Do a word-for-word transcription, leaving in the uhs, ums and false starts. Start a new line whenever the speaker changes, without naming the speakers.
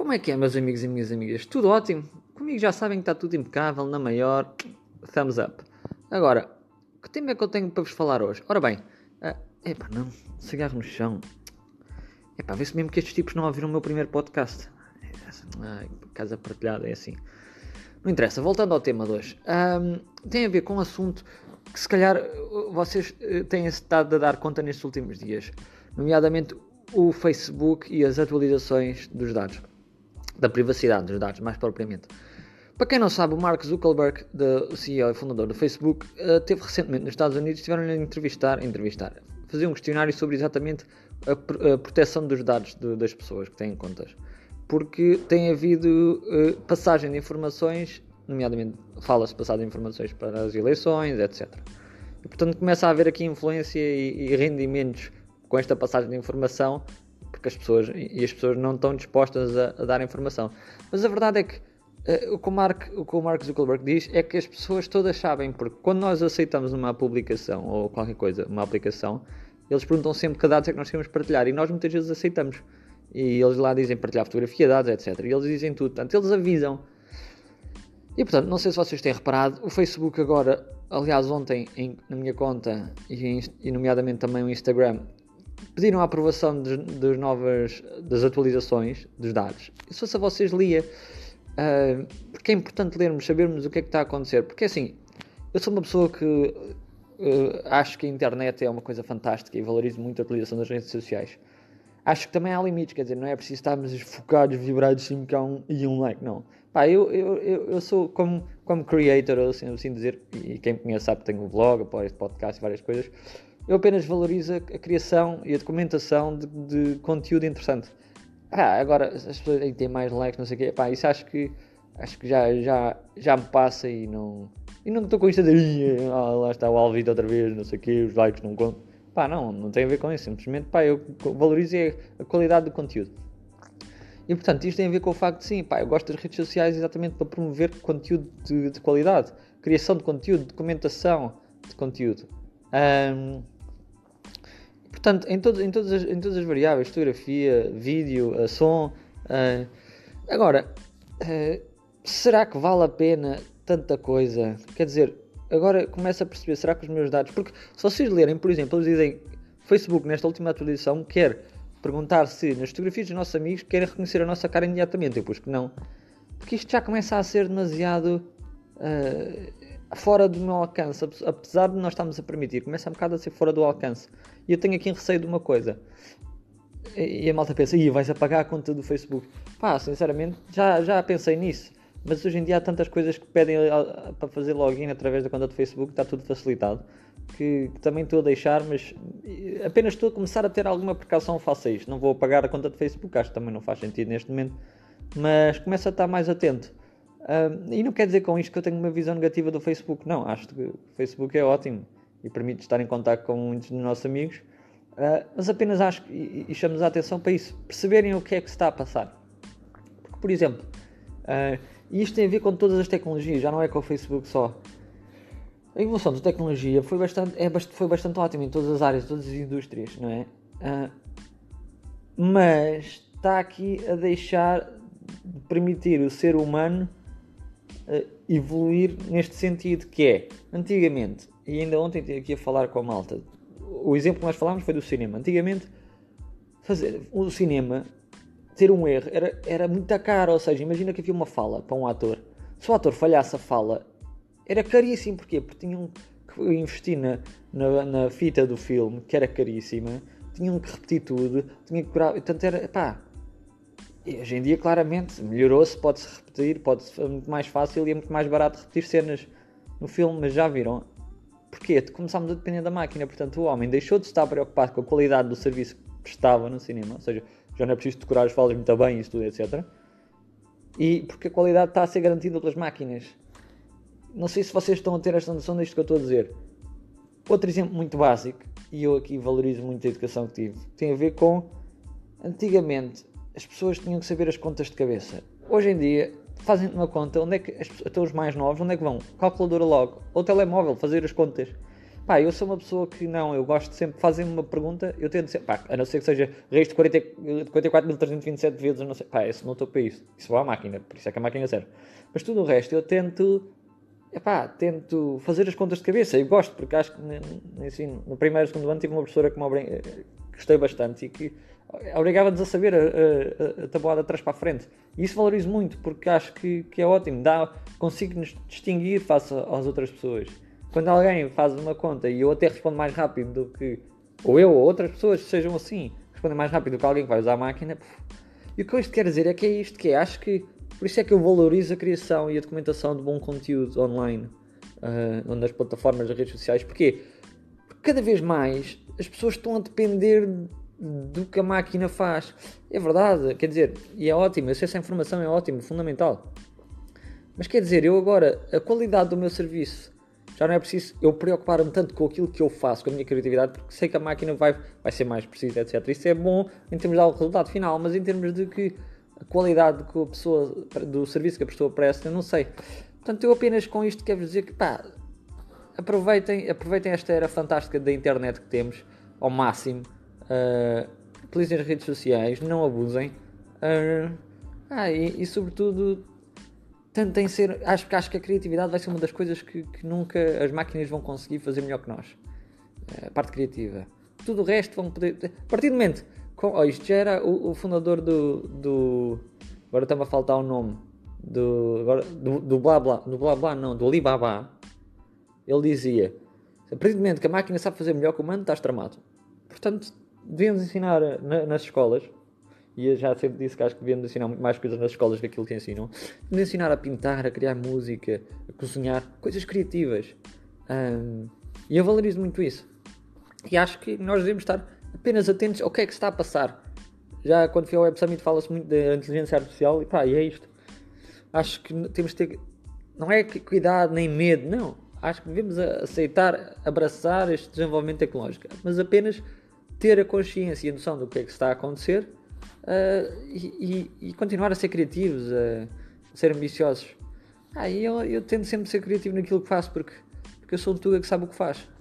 Como é que é, meus amigos e minhas amigas? Tudo ótimo? Comigo já sabem que está tudo impecável, na maior thumbs up. Agora, que tema é que eu tenho para vos falar hoje? Ora bem, uh, epá, não, cigarro no chão. Epá, vê-se mesmo que estes tipos não ouviram o meu primeiro podcast. Ai, casa partilhada, é assim. Não interessa, voltando ao tema de hoje. Um, tem a ver com um assunto que se calhar vocês têm estado a dar conta nestes últimos dias. Nomeadamente o Facebook e as atualizações dos dados. Da privacidade dos dados, mais propriamente. Para quem não sabe, o Mark Zuckerberg, o C E O e fundador do Facebook, teve recentemente nos Estados Unidos, estiveram-lhe a entrevistar, entrevistar, fazer um questionário sobre exatamente a, a proteção dos dados de, das pessoas que têm contas. Porque tem havido uh, passagem de informações, nomeadamente fala-se passagem de informações para as eleições, etcétera. E portanto começa a haver aqui influência e, e rendimentos com esta passagem de informação, porque as pessoas, e as pessoas não estão dispostas a, a dar informação. Mas a verdade é que uh, o, que o, Mark, o que o Mark Zuckerberg diz é que as pessoas todas sabem, porque quando nós aceitamos uma publicação ou qualquer coisa, uma aplicação, eles perguntam sempre que dados é que nós queremos partilhar e nós muitas vezes aceitamos. E eles lá dizem partilhar fotografia, dados, etcétera. E eles dizem tudo, portanto, eles avisam. E portanto, não sei se vocês têm reparado, o Facebook agora, aliás ontem em, na minha conta e, e nomeadamente também o Instagram, pediram a aprovação de, de novas, das atualizações dos dados. E se fosse a vocês lia, uh, porque é importante lermos, sabermos o que é que está a acontecer. Porque assim, eu sou uma pessoa que uh, acho que a internet é uma coisa fantástica e valorizo muito a utilização das redes sociais. Acho que também há limites, quer dizer, não é preciso estarmos focados, vibrados cinco K e um like, não. Pá, eu, eu, eu, eu sou como, como creator, assim, assim dizer, e quem me conhece sabe que tenho um vlog, este podcast e várias coisas, eu apenas valorizo a criação e a documentação de, de conteúdo interessante. Ah, agora, as pessoas têm mais likes, não sei o quê, pá, isso acho que, acho que já, já, já me passa e não... E não estou com isto a dizer, ah, lá está o Alvito outra vez, não sei o quê, os likes não contam. Pá, não, não tem a ver com isso, simplesmente, pá, eu valorizo a qualidade do conteúdo. E, portanto, isto tem a ver com o facto de, sim, pá, eu gosto das redes sociais exatamente para promover conteúdo de, de qualidade, criação de conteúdo, documentação de conteúdo. Um, portanto, em, todo, em, todas as, em todas as variáveis, fotografia, vídeo, som. Uh, agora, uh, será que vale a pena tanta coisa? Quer dizer... Agora começo a perceber, será que os meus dados... Porque se vocês lerem, por exemplo, eles dizem... Facebook, nesta última atualização, quer perguntar se nas fotografias dos nossos amigos querem reconhecer a nossa cara imediatamente. Eu pus que não. Porque isto já começa a ser demasiado uh, fora do meu alcance. Apesar de nós estarmos a permitir, começa um bocado a ser fora do alcance. E eu tenho aqui em receio de uma coisa. E a malta pensa, ih, vais apagar a conta do Facebook. Pá, sinceramente, já, já pensei nisso. Mas hoje em dia há tantas coisas que pedem para fazer login através da conta do Facebook, está tudo facilitado, que, que também estou a deixar, mas apenas estou a começar a ter alguma precaução face a isto. Não vou apagar a conta do Facebook, acho que também não faz sentido neste momento, mas começo a estar mais atento. Um, e não quer dizer com isto que eu tenho uma visão negativa do Facebook, não, acho que o Facebook é ótimo e permite estar em contato com muitos dos nossos amigos, uh, mas apenas acho que, e, e chamamos a atenção para isso, perceberem o que é que se está a passar. Porque, por exemplo, uh, e isto tem a ver com todas as tecnologias, já não é com o Facebook só. A evolução da tecnologia foi bastante, é, foi bastante ótima em todas as áreas, todas as indústrias, não é? Uh, mas está aqui a deixar de permitir o ser humano uh, evoluir neste sentido que é, antigamente, e ainda ontem estive aqui a falar com a malta, o exemplo que nós falámos foi do cinema. Antigamente, fazer o cinema... ter um erro era, era muito caro, ou seja, imagina que havia uma fala para um ator. Se o ator falhasse a fala, era caríssimo. Porquê? Porque tinham que investir na, na, na fita do filme, que era caríssima, tinham que repetir tudo, tinham que curar, portanto era, pá, e hoje em dia claramente melhorou-se, pode-se repetir, pode-se, é muito mais fácil e é muito mais barato repetir cenas no filme, mas já viram? Porquê? Começámos a depender da máquina, portanto o homem deixou de estar preocupado com a qualidade do serviço que prestava no cinema, ou seja, já não é preciso decorar as falas muito bem, isso tudo, etcétera. E porque a qualidade está a ser garantida pelas máquinas. Não sei se vocês estão a ter esta noção disto que eu estou a dizer. Outro exemplo muito básico, e eu aqui valorizo muito a educação que tive, tem a ver com, antigamente, as pessoas tinham que saber as contas de cabeça. Hoje em dia, fazem uma conta, onde é que, até os mais novos, onde é que vão? Calculadora logo, ou telemóvel, fazer as contas. Pá, eu sou uma pessoa que não, eu gosto sempre de fazer uma pergunta, eu tento sempre, pá, a não ser que seja raiz de quarenta, quarenta e quatro mil trezentos e vinte e sete vezes, não sei, pá, isso não estou para isso, isso vou à máquina, por isso é que a máquina serve. Mas tudo o resto eu tento, epá, tento fazer as contas de cabeça, eu gosto, porque acho que no, ensino, no primeiro e segundo ano tive uma professora que me obrig... gostei bastante e que obrigava-nos a saber a, a, a tabuada de trás para a frente. E isso valorizo muito, porque acho que, que é ótimo, dá, consigo-nos distinguir face às outras pessoas. Quando alguém faz uma conta e eu até respondo mais rápido do que, ou eu ou outras pessoas sejam assim, respondem mais rápido do que alguém que vai usar a máquina, puf. E o que eu isto quero dizer é que é isto que é, acho que por isso é que eu valorizo a criação e a documentação de bom conteúdo online, uh, nas plataformas das redes sociais. Porquê? Porque cada vez mais as pessoas estão a depender do que a máquina faz. É verdade, quer dizer, e é ótimo, acesso à informação é ótimo, fundamental. Mas quer dizer, eu agora, a qualidade do meu serviço, já não é preciso eu preocupar-me tanto com aquilo que eu faço, com a minha criatividade, porque sei que a máquina vai, vai ser mais precisa, etcétera. Isso é bom em termos de resultado final, mas em termos de que a qualidade que a pessoa, do serviço que a pessoa presta, eu não sei. Portanto, eu apenas com isto quero dizer que, pá, aproveitem, aproveitem esta era fantástica da internet que temos ao máximo. Uh, utilizem as redes sociais, não abusem. Uh, ah, e, e sobretudo tentem ser. Acho, acho que a criatividade vai ser uma das coisas que, que nunca as máquinas vão conseguir fazer melhor que nós. Uh, a parte criativa. Tudo o resto vão poder. A partir do momento. Com, oh, isto já era o, o fundador do, do. Agora está-me a faltar o nome. Do, agora, do, do blá blá. Do blá blá, não. Do Alibaba. Ele dizia: a partir do momento que a máquina sabe fazer melhor que o humano, estás tramado. Portanto, devemos ensinar na, nas escolas, e eu já sempre disse que acho que devemos ensinar muito mais coisas nas escolas que aquilo que ensinam. Devemos ensinar a pintar, a criar música, a cozinhar, coisas criativas. Um, e eu valorizo muito isso. E acho que nós devemos estar apenas atentos ao que é que se está a passar. Já quando fui ao Web Summit fala-se muito da inteligência artificial e pá, e é isto. Acho que temos de ter, não é que cuidado nem medo, não. Acho que devemos aceitar, abraçar este desenvolvimento tecnológico, mas apenas ter a consciência e a noção do que é que está a acontecer uh, e, e, e continuar a ser criativos, a, a ser ambiciosos. Ah, e eu, eu tento sempre ser criativo naquilo que faço, porque, porque eu sou um tuga que sabe o que faz.